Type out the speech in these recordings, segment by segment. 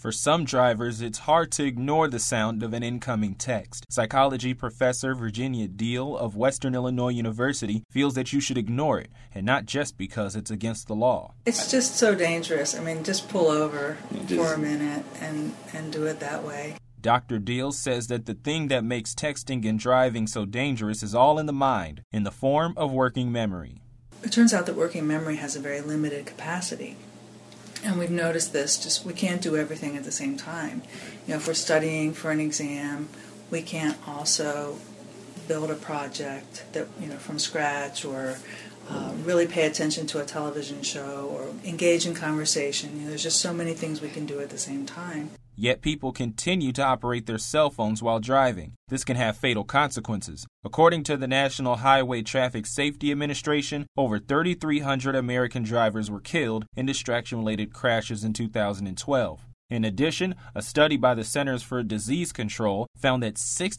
For some drivers, it's hard to ignore the sound of an incoming text. Psychology professor Virginia Deal of Western Illinois University feels that you should ignore it, and not just because it's against the law. It's just so dangerous. I mean, just pull over for a minute and do it that way. Dr. Deal says that the thing that makes texting and driving so dangerous is all in the mind, in the form of working memory. It turns out that working memory has a very limited capacity. And we've noticed this, we can't do everything at the same time. If we're studying for an exam, we can't also build a project that, from scratch, or really pay attention to a television show, or engage in conversation. There's just so many things we can do at the same time. Yet people continue to operate their cell phones while driving. This can have fatal consequences. According to the National Highway Traffic Safety Administration, over 3,300 American drivers were killed in distraction-related crashes in 2012. In addition, a study by the Centers for Disease Control found that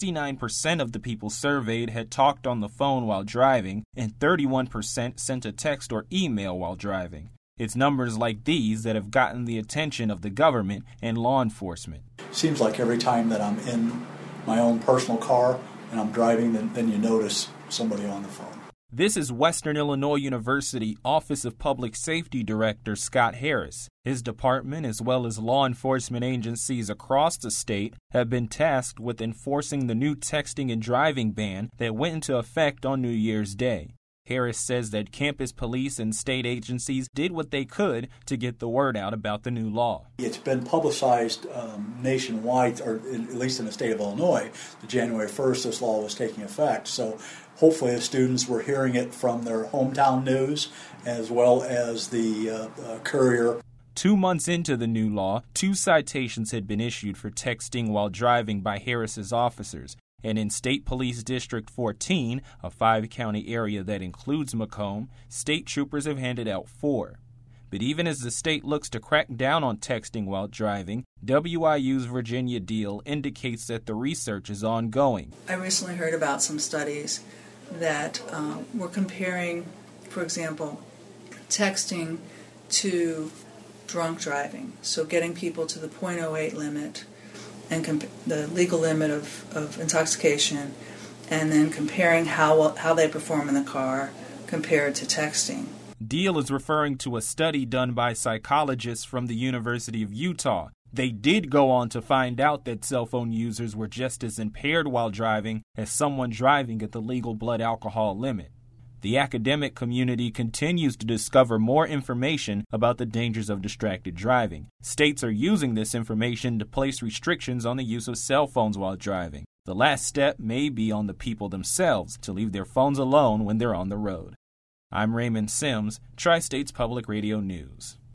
69% of the people surveyed had talked on the phone while driving, and 31% sent a text or email while driving. It's numbers like these that have gotten the attention of the government and law enforcement. Seems like every time that I'm in my own personal car and I'm driving, then you notice somebody on the phone. This is Western Illinois University Office of Public Safety Director Scott Harris. His department, as well as law enforcement agencies across the state, have been tasked with enforcing the new texting and driving ban that went into effect on New Year's Day. Harris says that campus police and state agencies did what they could to get the word out about the new law. It's been publicized nationwide, or at least in the state of Illinois, that January 1st this law was taking effect. So hopefully the students were hearing it from their hometown news as well as the Courier. 2 months into the new law, 2 citations had been issued for texting while driving by Harris's officers. And in State Police District 14, a 5-county area that includes Macomb, state troopers have handed out 4. But even as the state looks to crack down on texting while driving, WIU's Virginia Deal indicates that the research is ongoing. I recently heard about some studies that were comparing, for example, texting to drunk driving. So getting people to the .08 limit and the legal limit of intoxication, and then comparing how they perform in the car compared to texting. Deal is referring to a study done by psychologists from the University of Utah. They did go on to find out that cell phone users were just as impaired while driving as someone driving at the legal blood alcohol limit. The academic community continues to discover more information about the dangers of distracted driving. States are using this information to place restrictions on the use of cell phones while driving. The last step may be on the people themselves to leave their phones alone when they're on the road. I'm Raymond Sims, Tri-States Public Radio News.